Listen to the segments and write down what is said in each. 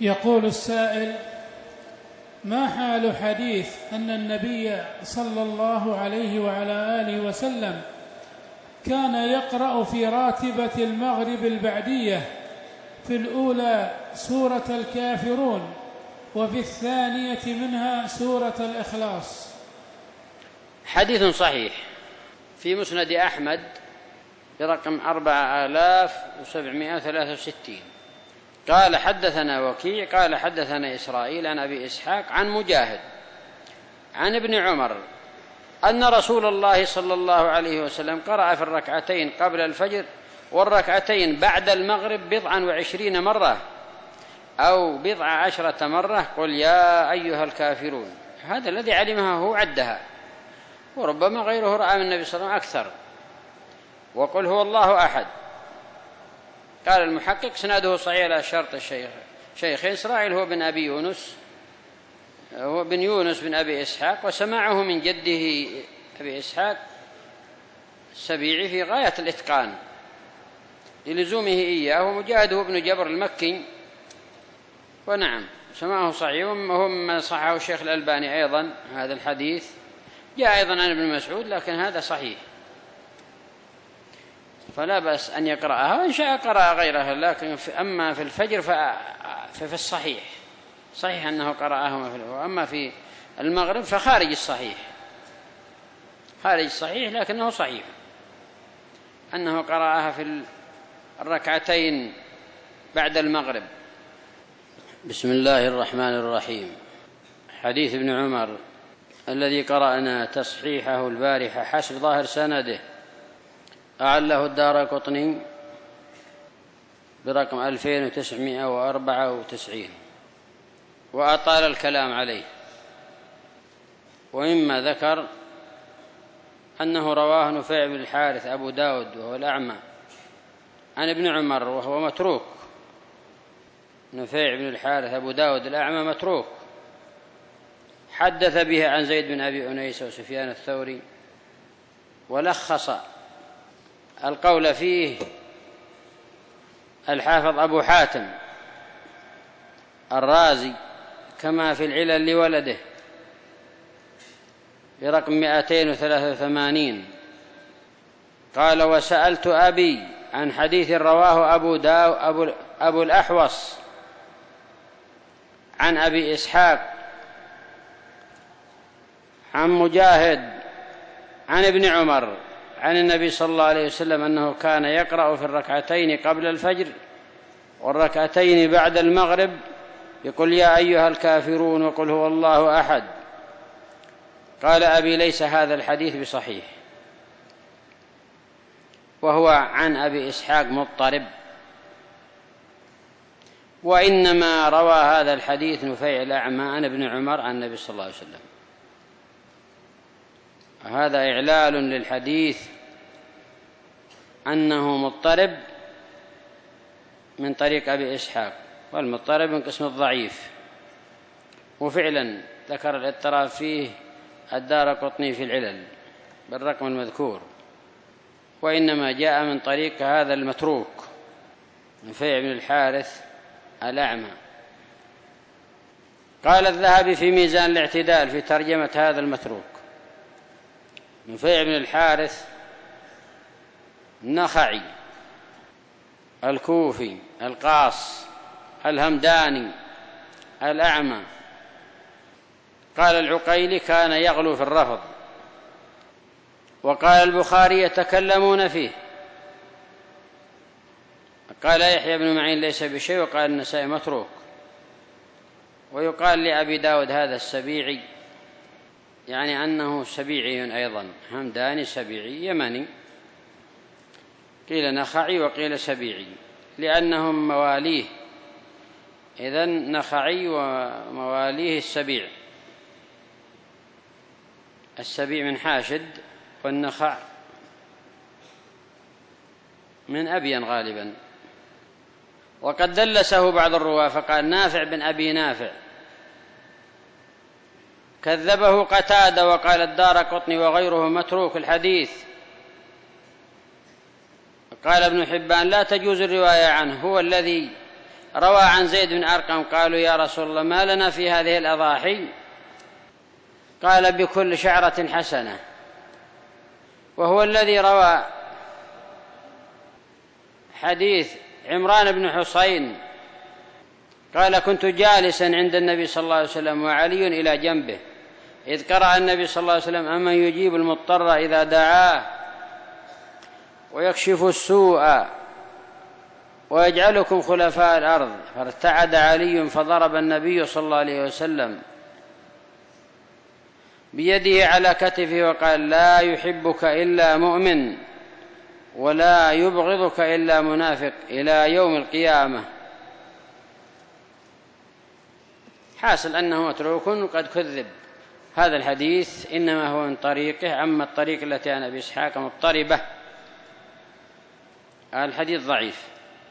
يقول السائل: ما حال حديث أن النبي صلى الله عليه وعلى آله وسلم كان يقرأ في راتبة المغرب البعدية في الأولى سورة الكافرون وفي الثانية منها سورة الإخلاص؟ حديث صحيح في مسند أحمد برقم 4763. قال حدثنا وكيع قال حدثنا إسرائيل عن أبي إسحاق عن مجاهد عن ابن عمر أن رسول الله صلى الله عليه وسلم قرأ في الركعتين قبل الفجر والركعتين بعد المغرب 27 مرة أو 17 مرة قل يا أيها الكافرون. هذا الذي علمها هو عدها، وربما غيره رأى من النبي صلى الله عليه وسلم أكثر. وقل هو الله أحد. قال المحقق سناده صحيح على شرط شيخ إسرائيل هو بن أبي يونس، هو بن يونس بن أبي إسحاق، وسماعه من جده أبي إسحاق السبيعي في غاية الإتقان للزومه إياه، ومجاهد هو ابن جبر المكي. ونعم سماعه صحيح، وهو مما صححه الشيخ الألباني أيضا. هذا الحديث جاء أيضا عن ابن مسعود، لكن هذا صحيح، فلا بأس أن يقرأها، وإن شاء قرأ غيرها. لكن أما في الفجر ففي الصحيح صحيح أنه قرأها، وأما في المغرب فخارج الصحيح، خارج الصحيح، لكنه صحيح أنه قرأها في الركعتين بعد المغرب. بسم الله الرحمن الرحيم. حديث ابن عمر الذي قرأنا تصحيحه البارحة حسب ظاهر سنده أعله الدارقطني برقم 2994، وأطال الكلام عليه. ومما ذكر أنه رواه نفيع بن الحارث أبو داود وهو الأعمى عن ابن عمر وهو متروك. نفيع بن الحارث أبو داود الأعمى متروك، حدث به عن زيد بن أبي أنيس وسفيان الثوري، ولخص القول فيه الحافظ أبو حاتم الرازي كما في العلل لولده برقم 283. قال: وسألت أبي عن حديث رواه أبو الأحوص عن أبي إسحاق عن مجاهد عن ابن عمر عن النبي صلى الله عليه وسلم أنه كان يقرأ في الركعتين قبل الفجر والركعتين بعد المغرب يقول يا أيها الكافرون وقل هو الله أحد. قال أبي: ليس هذا الحديث بصحيح، وهو عن أبي إسحاق مضطرب، وإنما روى هذا الحديث نفيع الأعمى عن ابن عمر عن النبي صلى الله عليه وسلم. هذا إعلال للحديث أنه مضطرب من طريق أبي إسحاق، والمضطرب من قسم الضعيف، وفعلا ذكر الاضطراب فيه الدارقطني في العلل بالرقم المذكور، وإنما جاء من طريق هذا المتروك نفيع بن الحارث الأعمى. قال الذهبي في ميزان الاعتدال في ترجمة هذا المتروك: نفيع بن الحارث النخعي الكوفي القاص الهمداني الأعمى. قال العقيلي: كان يغلو في الرفض. وقال البخاري: يتكلمون فيه. قال يحيى بن معين: ليس بشيء. وقال النسائي: متروك. ويقال لأبي داود هذا السبيعي، يعني أنه سبيعي أيضا، همداني سبيعي يمني، قيل نخعي وقيل سبيعي لأنهم مواليه، إذن نخعي ومواليه السبيع. السبيع من حاشد، والنخع من أبين غالبا. وقد دلسه بعض الرواة فقال: نافع بن أبي نافع. كذبه قتادة. وقال الدارقطني وغيره متروك الحديث. قال ابن حبان: لا تجوز الرواية عنه، هو الذي روى عن زيد بن أرقم قالوا يا رسول الله ما لنا في هذه الأضاحي؟ قال بكل شعرة حسنة. وهو الذي روى حديث عمران بن حسين قال كنت جالسا عند النبي صلى الله عليه وسلم وعلي إلى جنبه إذ قرأ النبي صلى الله عليه وسلم أمن يجيب المضطر إذا دعاه ويكشف السوء ويجعلكم خلفاء الأرض، فارتعد علي فضرب النبي صلى الله عليه وسلم بيده على كتفه وقال لا يحبك إلا مؤمن ولا يبغضك إلا منافق إلى يوم القيامة. حاصل أنه متروك وقد كذب. هذا الحديث إنما هو من طريقه، أما الطريق التي عن أبي إسحاق مضطربة. الحديث ضعيف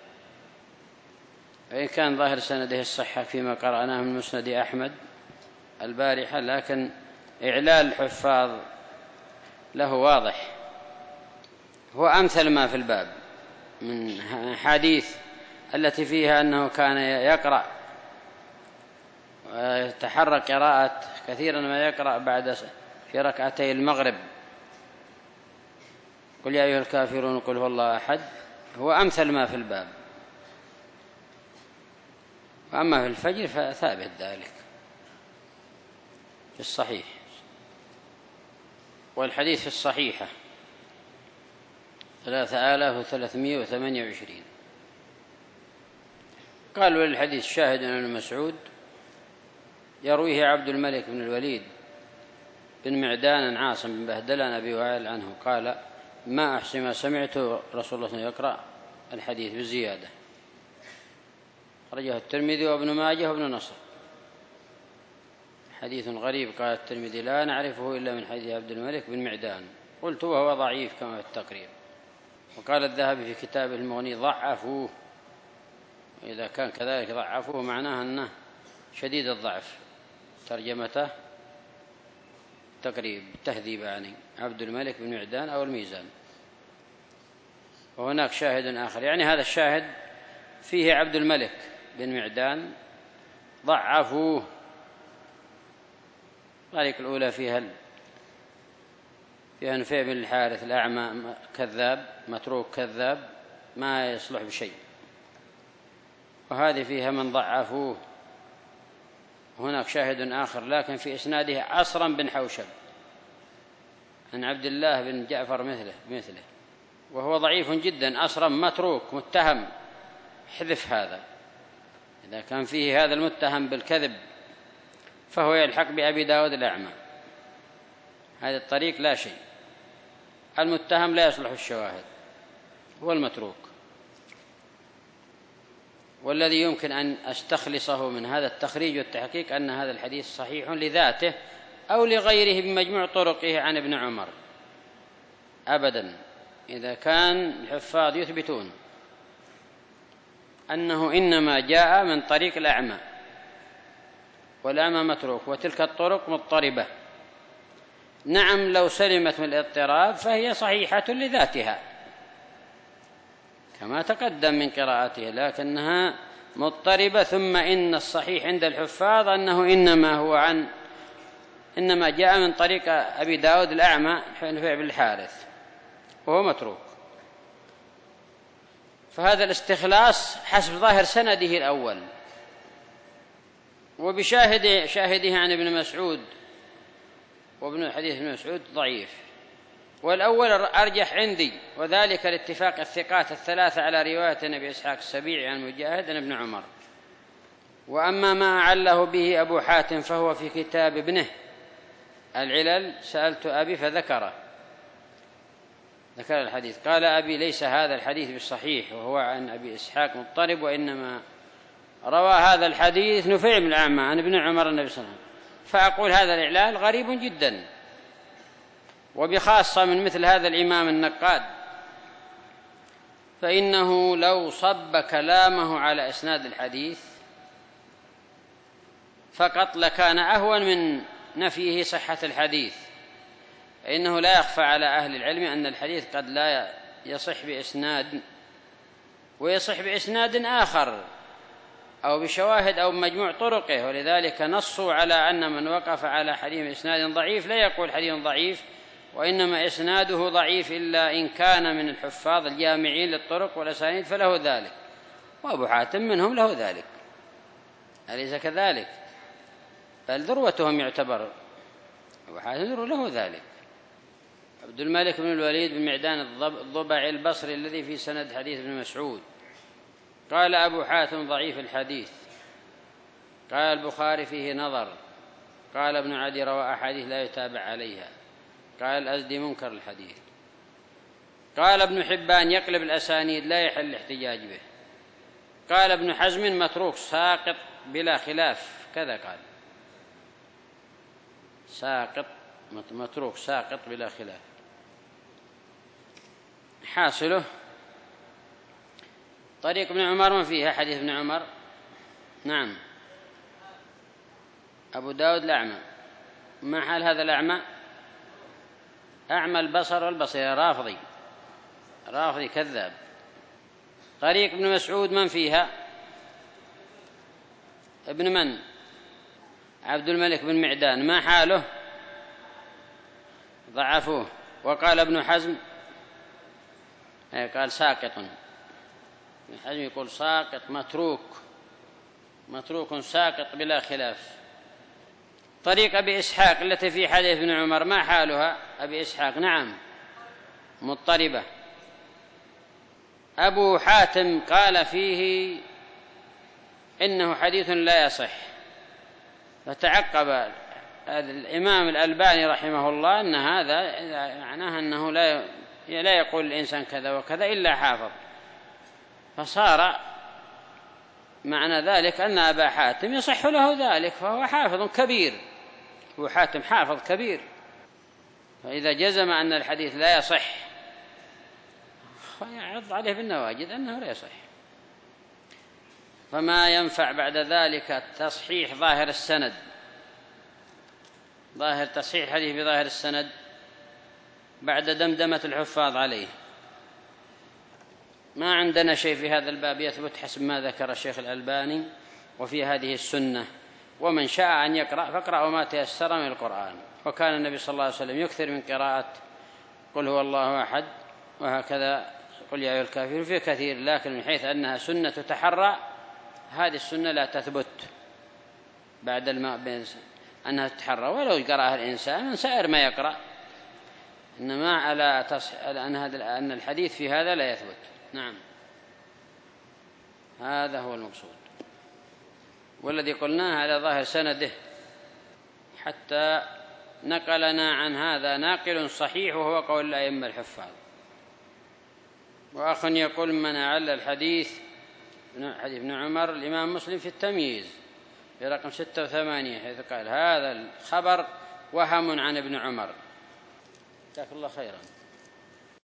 وإن كان ظاهر سنده الصحة فيما قرأناه من مسند أحمد البارحة، لكن إعلال الحفاظ له واضح. هو أمثل ما في الباب من حديث التي فيها أنه كان يقرأ ويتحرك قراءة كثيرا ما يقرأ بعد في ركعتي المغرب قل يا أيها الكافرون قل هو الله أحد. هو أمثل ما في الباب. وأما في الفجر فثابت ذلك في الصحيح، والحديث في الصحيحة 3328. قالوا للحديث شاهد عن مسعود يرويه عبد الملك بن الوليد بن معدان عاصم بن بهدلان أبي وائل عنه قال ما أحسن ما سمعت رسول الله يقرأ الحديث بالزيادة. خرجه الترمذي وابن ماجه وابن نصر. حديث غريب. قال الترمذي لا نعرفه إلا من حديث عبد الملك بن معدان. قلت وهو ضعيف كما في التقريب. وقال الذهبي في كتابه المغني ضعفوه. إذا كان كذلك ضعفوه معناه أنه شديد الضعف. ترجمته تقريب تهذيب يعني عبد الملك بن معدان أو الميزان. وهناك شاهد آخر، يعني هذا الشاهد فيه عبد الملك بن معدان ضعفوه. الطريق الأولى فيها نفيع بن الحارث الأعمى كذاب متروك كذاب ما يصلح بشيء، وهذه فيها من ضعفوه. هناك شاهد آخر لكن في إسناده عصرا بن حوشب عن عبد الله بن جعفر مثله وهو ضعيف جدا. أصرا متروك متهم، حذف هذا. إذا كان فيه هذا المتهم بالكذب فهو يلحق بأبي داود الأعمى. هذا الطريق لا شيء. المتهم لا يصلح الشواهد، هو المتروك. والذي يمكن أن أستخلصه من هذا التخريج والتحقيق أن هذا الحديث صحيح لذاته أو لغيره بمجموع طرقه عن ابن عمر. أبدا إذا كان الحفاظ يثبتون أنه إنما جاء من طريق الأعمى والأعمى متروك وتلك الطرق مضطربة، نعم لو سلمت من الاضطراب فهي صحيحة لذاتها كما تقدم من قراءته، لكنها مضطربة. ثم إن الصحيح عند الحفاظ أنه إنما جاء من طريق أبي داود الأعمى نفيع بن الحارث وهو متروك. فهذا الاستخلاص حسب ظاهر سنده الأول وبشاهده عن ابن مسعود، وابن حديث ابن مسعود ضعيف. والأول أرجح عندي، وذلك لاتفاق الثقات الثلاثة على رواية أبي إسحاق السبيعي عن مجاهد عن ابن عمر. وأما ما أعله به أبو حاتم فهو في كتاب ابنه العلل. سألت أبي فذكر الحديث. قال أبي ليس هذا الحديث بالصحيح وهو عن أبي إسحاق مضطرب، وإنما روى هذا الحديث نفيع بن الأعمى عن ابن عمر النبي صلى الله عليه وسلم. فأقول هذا الإعلال غريب جدا، وبخاصة من مثل هذا الإمام النقاد، فإنه لو صب كلامه على إسناد الحديث فقط لكان أهون من نفيه صحة الحديث. فإنه لا يخفى على أهل العلم أن الحديث قد لا يصح بإسناد ويصح بإسناد آخر أو بشواهد أو بمجموع طرقه، ولذلك نصوا على أن من وقف على حديث إسناد ضعيف لا يقول حديث ضعيف، وإنما إسناده ضعيف إلا إن كان من الحفاظ الجامعين للطرق والأسانيد فله ذلك، وأبو حاتم منهم له ذلك، أليس كذلك؟ بل ذروتهم يعتبر أبو حاتم له ذلك. عبد الملك بن الوليد بن معدان الضبعي البصري الذي في سند حديث ابن مسعود قال أبو حاتم ضعيف الحديث، قال البخاري فيه نظر، قال ابن عدي روى أحاديث لا يتابع عليها، قال الأزدي منكر الحديث، قال ابن حبان يقلب الأسانيد لا يحل الاحتجاج به، قال ابن حزم متروك ساقط بلا خلاف، كذا قال ساقط متروك ساقط بلا خلاف. حاصله طريق ابن عمر من فيها حديث ابن عمر. نعم أبو داود الأعمى، ما حال هذا الأعمى؟ أعمى البصر والبصير، رافضي كذاب. طريق ابن مسعود من فيها؟ ابن من؟ عبد الملك بن معدان، ما حاله؟ ضعفوه. وقال ابن حزم قال ساقط، ابن حزم يقول ساقط متروك ساقط بلا خلاف. طريق أبي إسحاق التي في حديث ابن عمر ما حالها؟ أبي إسحاق نعم مضطربة. أبو حاتم قال فيه إنه حديث لا يصح، فتعقب الإمام الألباني رحمه الله أن هذا معناه أنه لا يقول الإنسان كذا وكذا إلا حافظ، فصار معنى ذلك أن أبا حاتم يصح له ذلك، فهو حافظ كبير، أبو حاتم حافظ كبير، فإذا جزم أن الحديث لا يصح فيعض عليه بالنواجذ أنه لا يصح. فما ينفع بعد ذلك تصحيح ظاهر السند، ظاهر تصحيح الحديث بظاهر السند بعد دمدمة الحفاظ عليه. ما عندنا شيء في هذا الباب يثبت حسب ما ذكر الشيخ الألباني وفي هذه السنة. ومن شاء أن يقرأ فاقرأوا ما تيسر من القرآن، وكان النبي صلى الله عليه وسلم يكثر من قراءة قل هو الله أحد، وهكذا قل يا أيها الكافرون في كثير، لكن من حيث أنها سنة تحرى هذه السنة لا تثبت بعد أنها تتحرى، ولو قرأها الإنسان من سائر ما يقرأ، إنما على أن الحديث في هذا لا يثبت. نعم هذا هو المقصود، والذي قلناه على ظاهر سنده حتى نقلنا عن هذا ناقل صحيح وهو قول الأئمة الحفاظ. وأخ يقول من أعل الحديث حديث ابن عمر الإمام مسلم في التمييز برقم 86 حيث قال هذا الخبر وهم عن ابن عمر. جزاك الله خيرا.